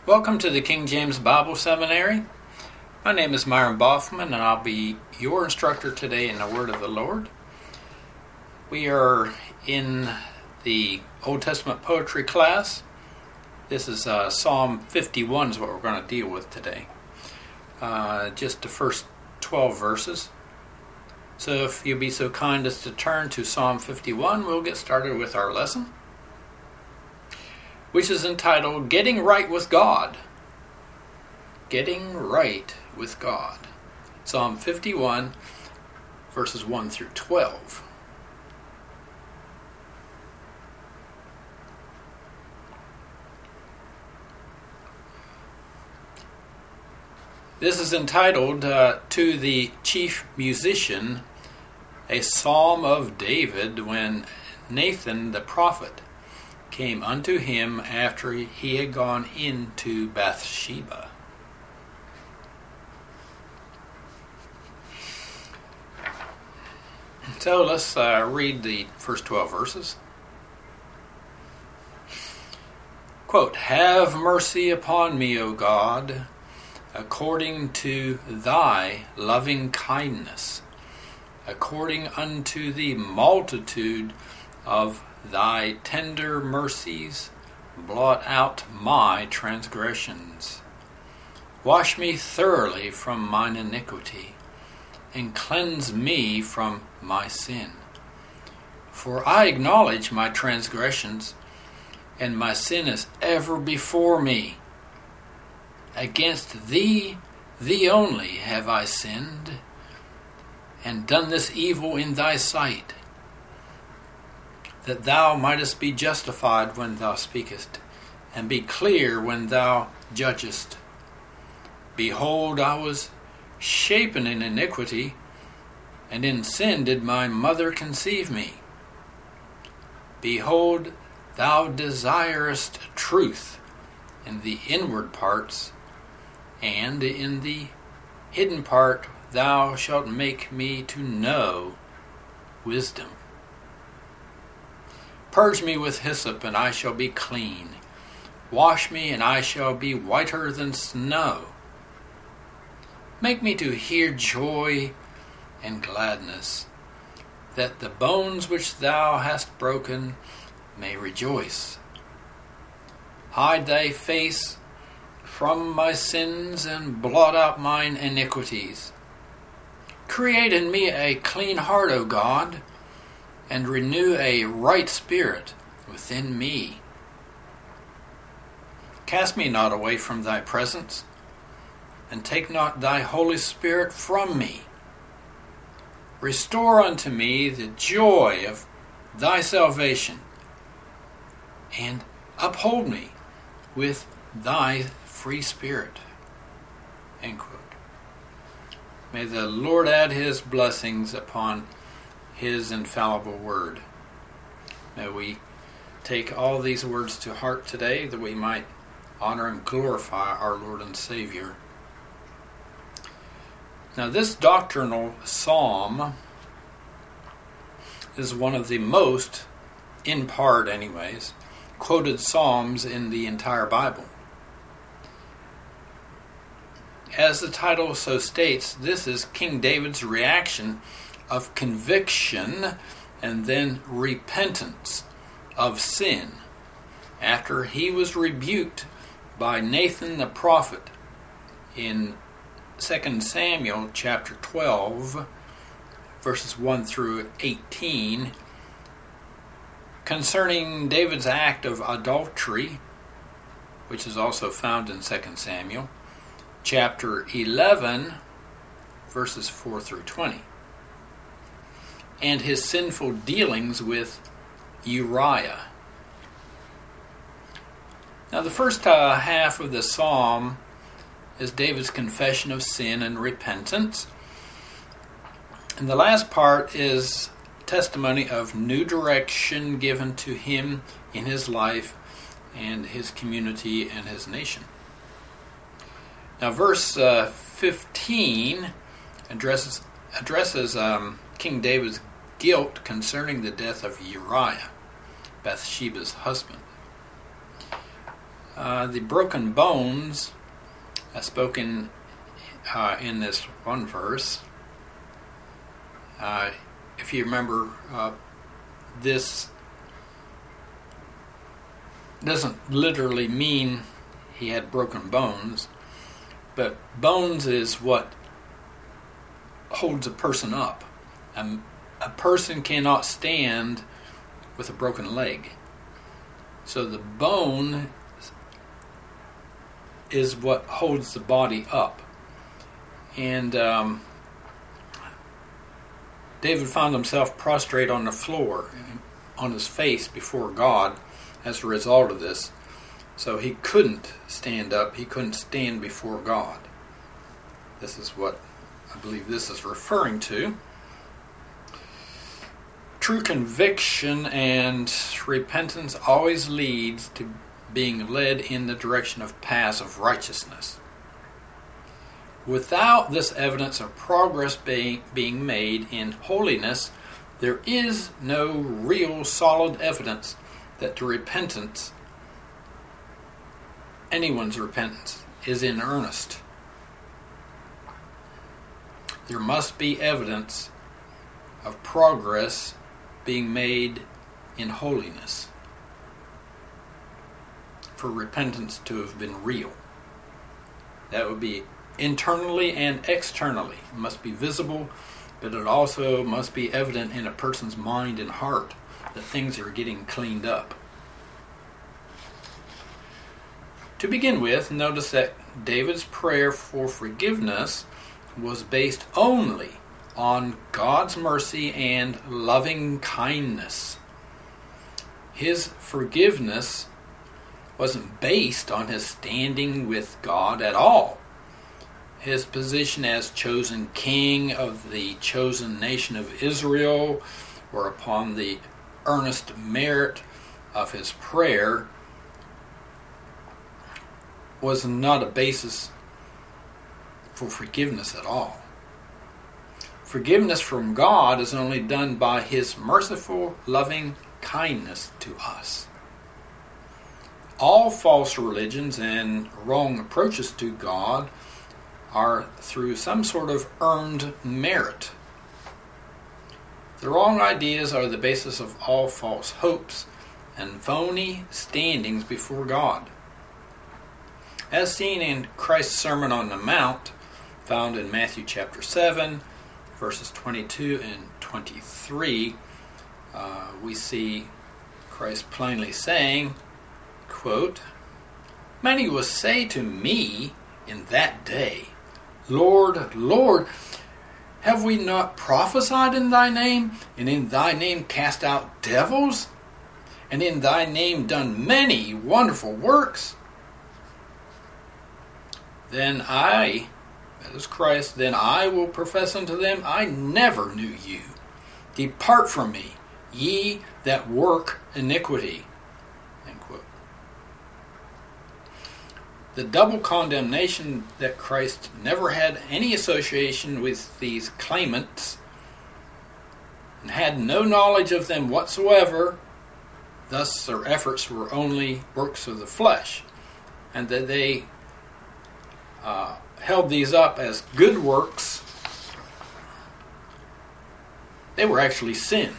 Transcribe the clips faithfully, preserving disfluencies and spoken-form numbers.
Welcome to the King James Bible Seminary. My name is Myron Boffman, and I'll be your instructor today in the Word of the Lord. We are in the Old Testament poetry class. This is uh, Psalm fifty-one is what we're going to deal with today. Uh, just the first twelve verses. So if you'll be so kind as to turn to Psalm fifty-one, we'll get started with our lesson, which is entitled Getting Right with God. Getting Right with God. Psalm fifty-one, verses one through twelve. This is entitled uh, To the Chief Musician, a Psalm of David, when Nathan the prophet came unto him after he had gone into Bathsheba. So let's uh, read the first twelve verses. Quote, Have mercy upon me, O God, according to thy loving kindness, according unto the multitude of thy tender mercies, blot out my transgressions. Wash me thoroughly from mine iniquity, and cleanse me from my sin. For I acknowledge my transgressions, and my sin is ever before me. Against thee, thee only, have I sinned, and done this evil in thy sight, that thou mightest be justified when thou speakest, and be clear when thou judgest. Behold, I was shapen in iniquity, and in sin did my mother conceive me. Behold, thou desirest truth in the inward parts, and in the hidden part thou shalt make me to know wisdom. Purge me with hyssop, and I shall be clean. Wash me, and I shall be whiter than snow. Make me to hear joy and gladness, that the bones which thou hast broken may rejoice. Hide thy face from my sins, and blot out mine iniquities. Create in me a clean heart, O God, and renew a right spirit within me. Cast me not away from thy presence, and take not thy Holy Spirit from me. Restore unto me the joy of thy salvation, and uphold me with thy free spirit. End quote. May the Lord add his blessings upon his infallible word. May we take all these words to heart today, that we might honor and glorify our Lord and Savior. Now, this doctrinal psalm is one of the most, in part anyways, quoted psalms in the entire Bible. As the title so states, this is King David's reaction of conviction and then repentance of sin after he was rebuked by Nathan the prophet in Second Samuel chapter twelve, verses one through eighteen, concerning David's act of adultery, which is also found in Second Samuel chapter eleven, verses four through twenty, and his sinful dealings with Uriah. Now, the first uh, half of the psalm is David's confession of sin and repentance. And the last part is testimony of new direction given to him in his life and his community and his nation. Now, verse uh, fifteen addresses addresses um, King David's guilt concerning the death of Uriah, Bathsheba's husband. Uh, the broken bones, uh, spoken uh, in this one verse, uh, if you remember, uh, this doesn't literally mean he had broken bones, but bones is what holds a person up. Um, a person cannot stand with a broken leg. So the bone is what holds the body up. And um, David found himself prostrate on the floor, on his face before God as a result of this. So he couldn't stand up. He couldn't stand before God. This is what I believe this is referring to. True conviction and repentance always leads to being led in the direction of paths of righteousness. Without this evidence of progress being, being made in holiness, there is no real solid evidence that the repentance, anyone's repentance, is in earnest. There must be evidence of progress being made in holiness for repentance to have been real. That would be internally and externally. It must be visible, but it also must be evident in a person's mind and heart that things are getting cleaned up. To begin with, notice that David's prayer for forgiveness was based only on God's mercy and loving kindness. His forgiveness wasn't based on his standing with God at all. His position as chosen king of the chosen nation of Israel, or upon the earnest merit of his prayer, was not a basis for forgiveness at all. Forgiveness from God is only done by his merciful, loving kindness to us. All false religions and wrong approaches to God are through some sort of earned merit. The wrong ideas are the basis of all false hopes and phony standings before God. As seen in Christ's Sermon on the Mount, found in Matthew chapter seven, verses twenty-two and twenty-three, uh, we see Christ plainly saying, quote, "Many will say to me in that day, Lord, Lord, have we not prophesied in thy name, and in thy name cast out devils, and in thy name done many wonderful works? Then I, that is Christ, then I will profess unto them, I never knew you. Depart from me, ye that work iniquity." End quote. The double condemnation that Christ never had any association with these claimants and had no knowledge of them whatsoever, thus their efforts were only works of the flesh, and that they uh, held these up as good works, they were actually sin.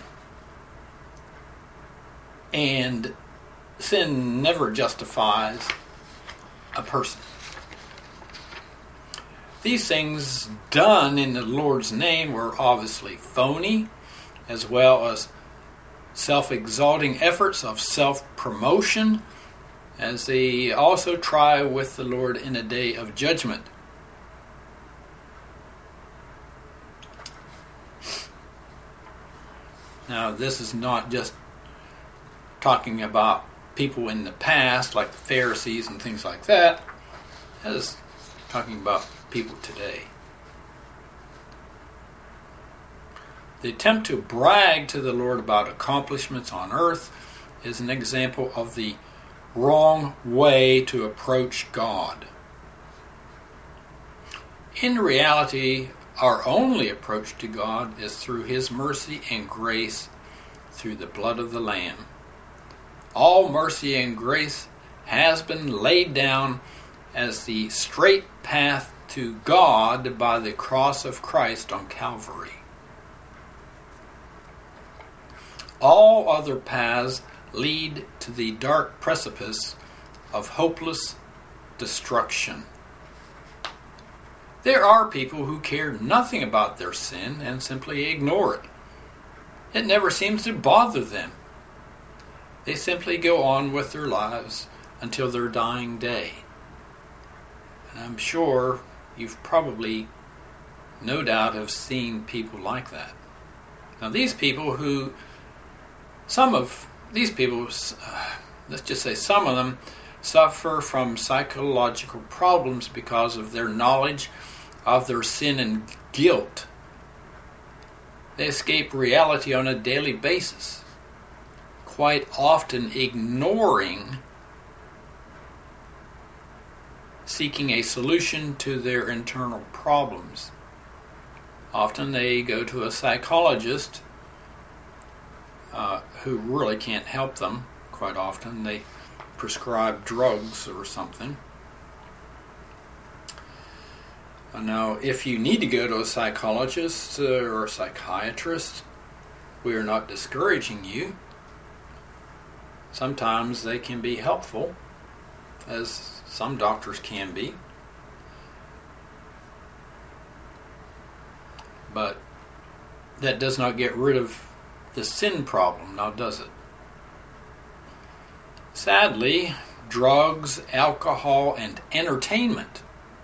And sin never justifies a person. These things done in the Lord's name were obviously phony, as well as self-exalting efforts of self-promotion, as they also try with the Lord in a day of judgment. Now, this is not just talking about people in the past, like the Pharisees and things like that. It is talking about people today. The attempt to brag to the Lord about accomplishments on earth is an example of the wrong way to approach God. In reality, our only approach to God is through His mercy and grace through the blood of the Lamb. All mercy and grace has been laid down as the straight path to God by the cross of Christ on Calvary. All other paths lead to the dark precipice of hopeless destruction. There are people who care nothing about their sin and simply ignore it. It never seems to bother them. They simply go on with their lives until their dying day. And I'm sure you've probably, no doubt, have seen people like that. Now these people who, some of these people, uh, let's just say some of them, suffer from psychological problems because of their knowledge of their sin and guilt. They escape reality on a daily basis, quite often ignoring seeking a solution to their internal problems. Often they go to a psychologist uh, who really can't help them. Quite often they prescribe drugs or something. Now, if you need to go to a psychologist or a psychiatrist, we are not discouraging you. Sometimes they can be helpful, as some doctors can be. But that does not get rid of the sin problem, now does it? Sadly, drugs, alcohol, and entertainment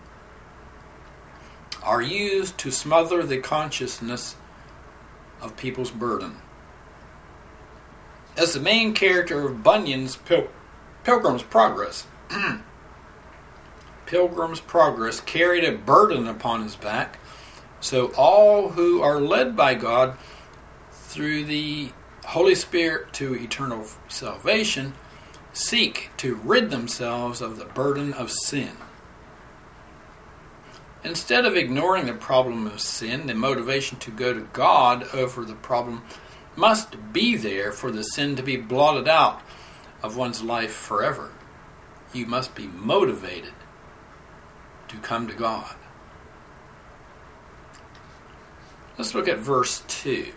are used to smother the consciousness of people's burden. As the main character of Bunyan's Pil- Pilgrim's Progress, Pilgrim's Progress carried a burden upon his back, so all who are led by God through the Holy Spirit to eternal salvation seek to rid themselves of the burden of sin. Instead of ignoring the problem of sin, the motivation to go to God over the problem must be there for the sin to be blotted out of one's life forever. You must be motivated to come to God. Let's look at verse two.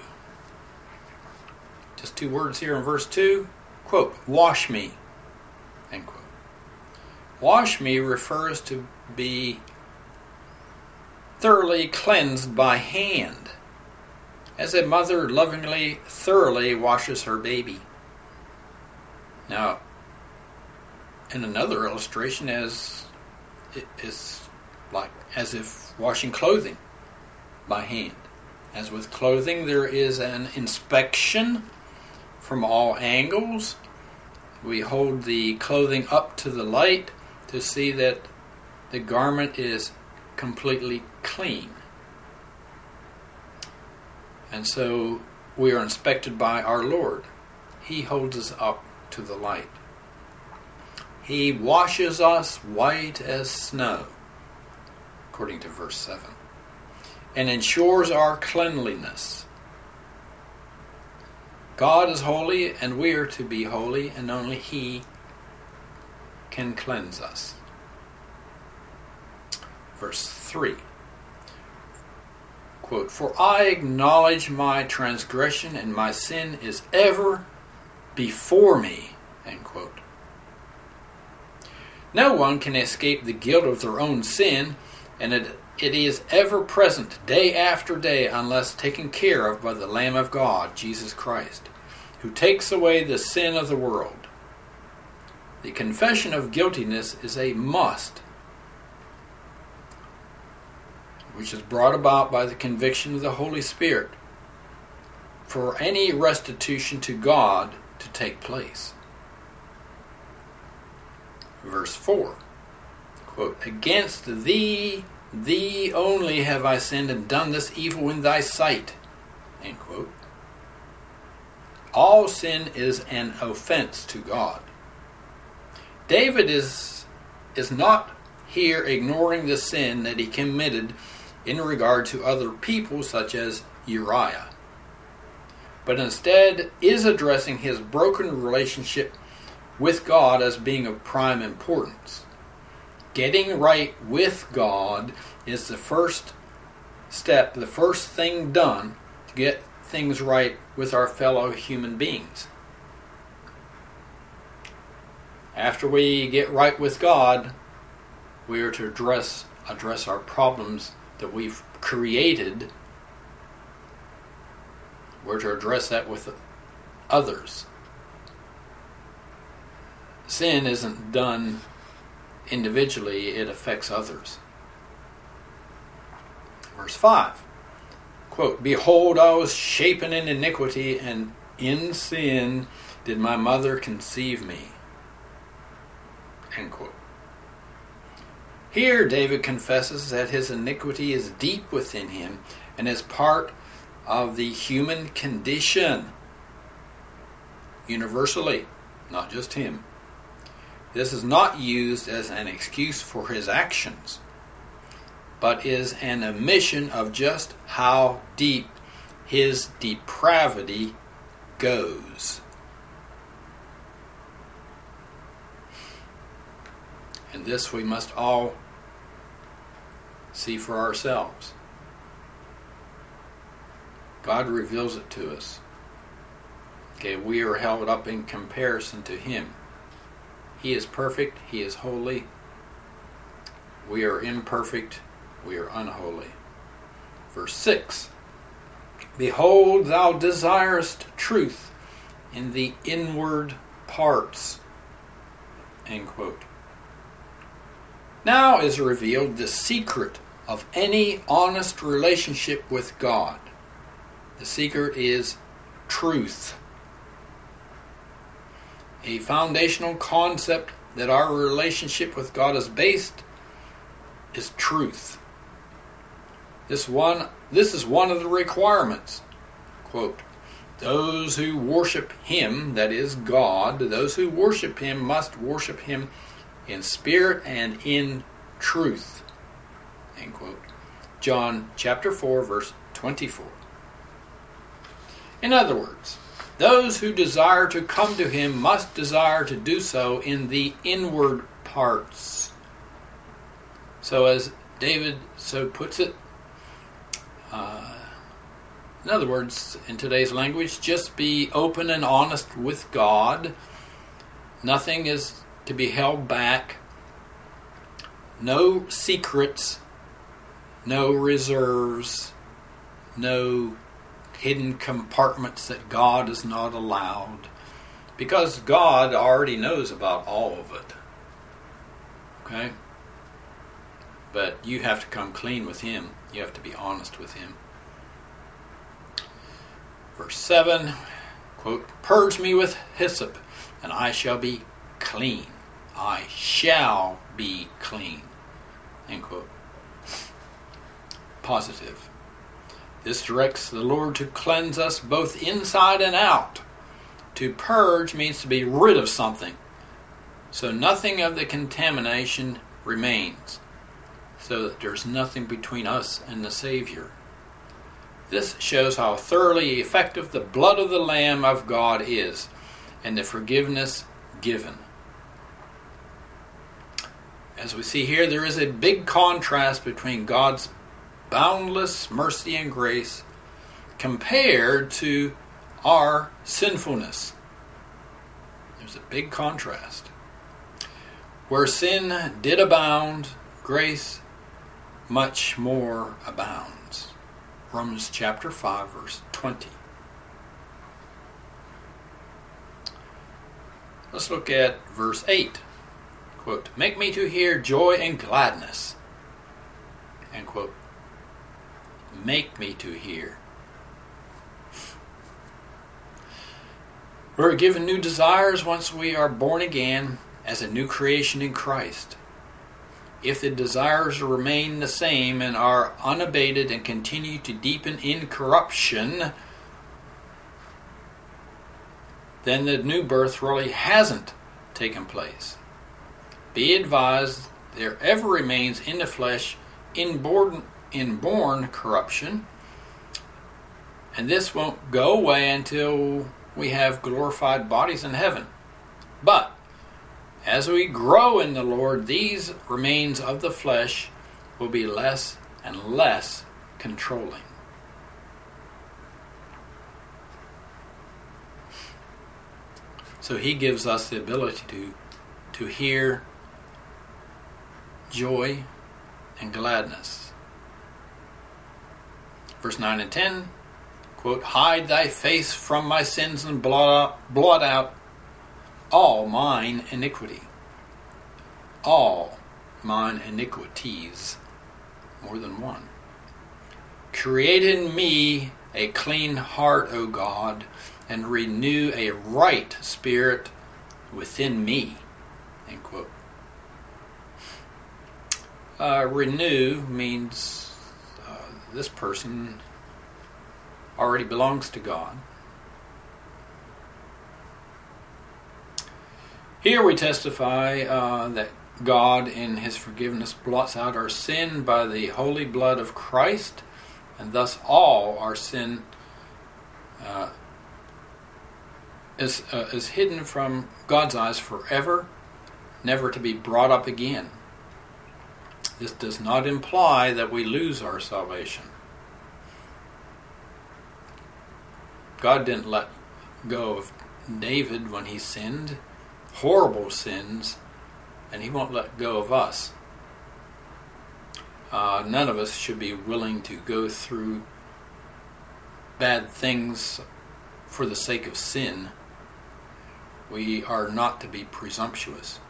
Just two words here in verse two. Quote, wash me, end quote. Wash me refers to be thoroughly cleansed by hand, as a mother lovingly, thoroughly washes her baby. Now, in another illustration, as it is like as if washing clothing by hand. As with clothing, there is an inspection from all angles. We hold the clothing up to the light to see that the garment is completely clean. And so we are inspected by our Lord. He holds us up to the light. He washes us white as snow, according to verse seven, and ensures our cleanliness. God is holy, and we are to be holy, and only He can cleanse us. Verse three, quote, for I acknowledge my transgression, and my sin is ever before me, end quote. No one can escape the guilt of their own sin, and it, it is ever present day after day unless taken care of by the Lamb of God, Jesus Christ, who takes away the sin of the world. The confession of guiltiness is a must, which is brought about by the conviction of the Holy Spirit, for any restitution to God to take place. Verse four, quote, against thee, thee only have I sinned and done this evil in thy sight, end quote. All sin is an offense to God. David is, is not here ignoring the sin that he committed in regard to other people such as Uriah, but instead is addressing his broken relationship with God as being of prime importance. Getting right with God is the first step, the first thing done to get things right with our fellow human beings. After we get right with God, we are to address address our problems that we've created. We're to address that with others. Sin isn't done individually, it affects others. Verse five, quote, "Behold, I was shapen in iniquity, and in sin did my mother conceive me." End quote. Here David confesses that his iniquity is deep within him and is part of the human condition. Universally, not just him. This is not used as an excuse for his actions, but is an admission of just how deep his depravity goes. And this we must all see for ourselves. God reveals it to us. Okay, we are held up in comparison to him. He is perfect, he is holy. We are imperfect, we are unholy. Verse six, "Behold, thou desirest truth in the inward parts." End quote. Now is revealed the secret of any honest relationship with God. The secret is truth. A foundational concept that our relationship with God is based is truth. This one, this is one of the requirements. Quote, "Those who worship him," that is God, those who worship him must worship him in spirit and in truth. End quote. John chapter four, verse twenty-four. In other words, those who desire to come to him must desire to do so in the inward parts. So as David so puts it, uh, in other words, in today's language, just be open and honest with God. Nothing is to be held back. No secrets, no reserves, no hidden compartments that God is not allowed, because God already knows about all of it. Okay? But you have to come clean with him. You have to be honest with him. Verse seven, quote, "Purge me with hyssop, and I shall be clean. I shall be clean." End quote. Positive. This directs the Lord to cleanse us both inside and out. To purge means to be rid of something, so nothing of the contamination remains, so that there's nothing between us and the Savior. This shows how thoroughly effective the blood of the Lamb of God is, and the forgiveness given. As we see here, there is a big contrast between God's boundless mercy and grace compared to our sinfulness. There's a big contrast. Where sin did abound, grace much more abounds. Romans chapter five, verse twenty. Let's look at verse eight. Quote, "Make me to hear joy and gladness." End quote. Make me to hear. We're given new desires once we are born again as a new creation in Christ. If the desires remain the same and are unabated and continue to deepen in corruption, then the new birth really hasn't taken place. Be advised, there ever remains in the flesh inborn, inborn corruption, and this won't go away until we have glorified bodies in heaven. But As we grow in the Lord, these remains of the flesh will be less and less controlling. So he gives us the ability to, to hear joy and gladness. Verse nine and ten, quote, hide thy face from my sins and blot out, blot out all mine iniquity. All mine iniquities. More than one. Create in me a clean heart, O God, and renew a right spirit within me. End quote. Uh, renew means uh, this person already belongs to God. Here we testify uh, that God in his forgiveness blots out our sin by the holy blood of Christ, and thus all our sin uh, is, uh, is hidden from God's eyes forever, never to be brought up again. This does not imply that we lose our salvation. God didn't let go of David when he sinned, horrible sins, and he won't let go of us. Uh, none of us should be willing to go through bad things for the sake of sin. We are not to be presumptuous.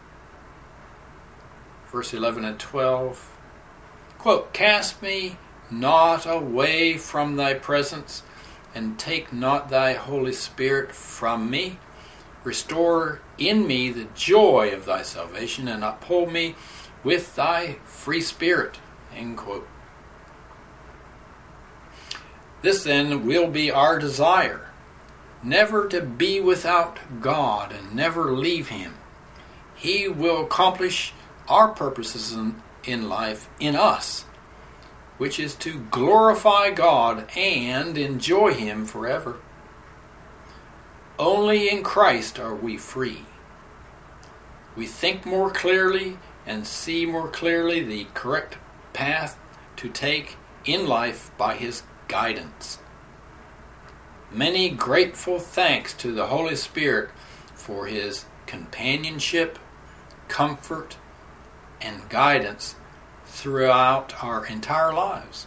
Verse eleven and twelve, quote, cast me not away from thy presence, and take not thy Holy Spirit from me. Restore in me the joy of thy salvation, and uphold me with thy free spirit. End quote. This then will be our desire, never to be without God and never leave him. He will accomplish our purposes in, in life in us, which is to glorify God and enjoy him forever. Only in Christ are we free. We think more clearly and see more clearly the correct path to take in life by his guidance. Many grateful thanks to the Holy Spirit for his companionship, comfort, and guidance throughout our entire lives.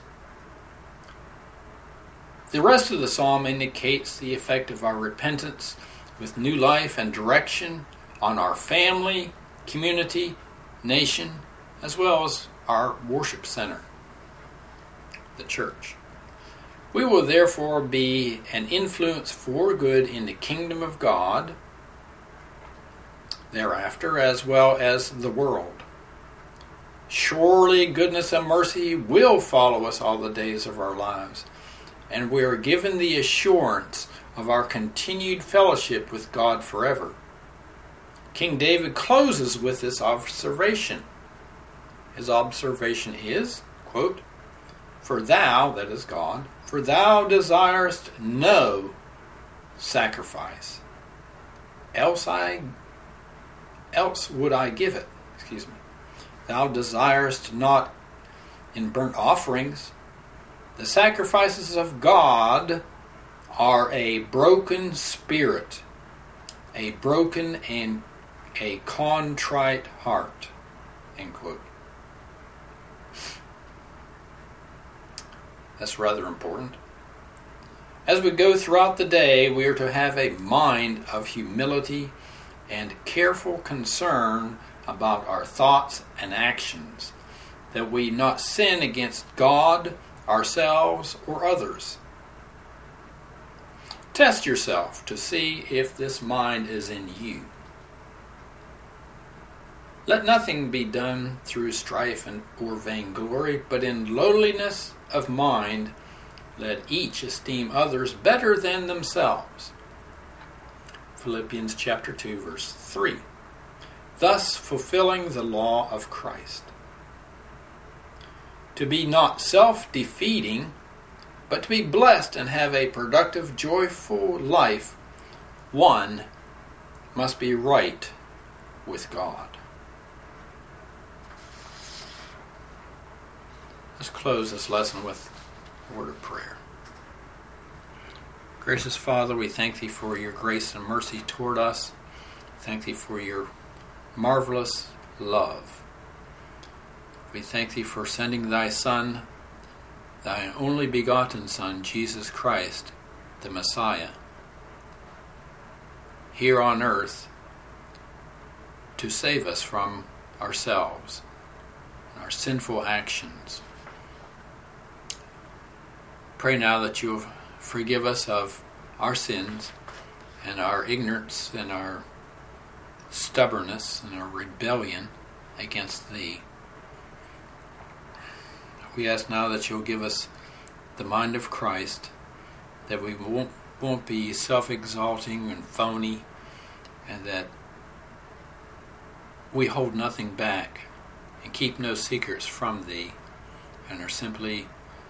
The rest of the psalm indicates the effect of our repentance with new life and direction on our family, community, nation, as well as our worship center, the church. We will therefore be an influence for good in the kingdom of God thereafter, as well as the world. Surely goodness and mercy will follow us all the days of our lives, and we are given the assurance of our continued fellowship with God forever. King David closes with this observation. His observation is, quote, for thou, that is God, for thou desirest no sacrifice, else I, else would I give it. Excuse me. Thou desirest not in burnt offerings. The sacrifices of God are a broken spirit, a broken and a contrite heart. End quote. That's rather important. As we go throughout the day, we are to have a mind of humility and careful concern about our thoughts and actions, that we not sin against God, ourselves, or others. Test yourself to see if this mind is in you. Let nothing be done through strife and or vainglory, but in lowliness of mind let each esteem others better than themselves. Philippians chapter two, verse three. Thus fulfilling the law of Christ. To be not self-defeating, but to be blessed and have a productive, joyful life, one must be right with God. Let's close this lesson with a word of prayer. Gracious Father, we thank Thee for Your grace and mercy toward us. Thank Thee for Your marvelous love. We thank Thee for sending Thy Son, Thy only begotten Son, Jesus Christ, the Messiah, here on earth to save us from ourselves and our sinful actions. Pray now that You'll forgive us of our sins and our ignorance and our stubbornness and our rebellion against Thee. We ask now that You'll give us the mind of Christ, that we won't, won't be self-exalting and phony, and that we hold nothing back and keep no secrets from Thee and are simply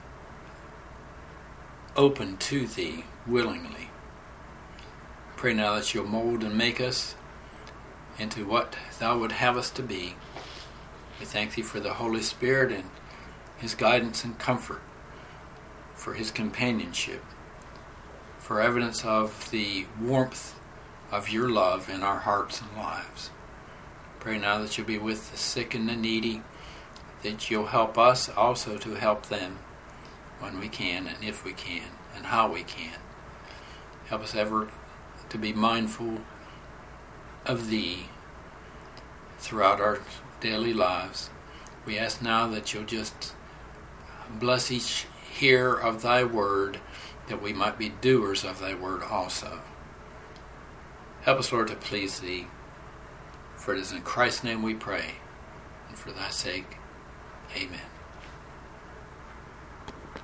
open to Thee willingly. Pray now that You'll mold and make us into what Thou would have us to be. We thank Thee for the Holy Spirit and His guidance and comfort, for His companionship, for evidence of the warmth of Your love in our hearts and lives. Pray now that You'll be with the sick and the needy, that You'll help us also to help them when we can and if we can and how we can. Help us ever to be mindful of Thee throughout our daily lives. We ask now that You'll just bless each hearer of Thy word, that we might be doers of Thy word also. Help us, Lord, to please Thee. For it is in Christ's name we pray, and for Thy sake, amen.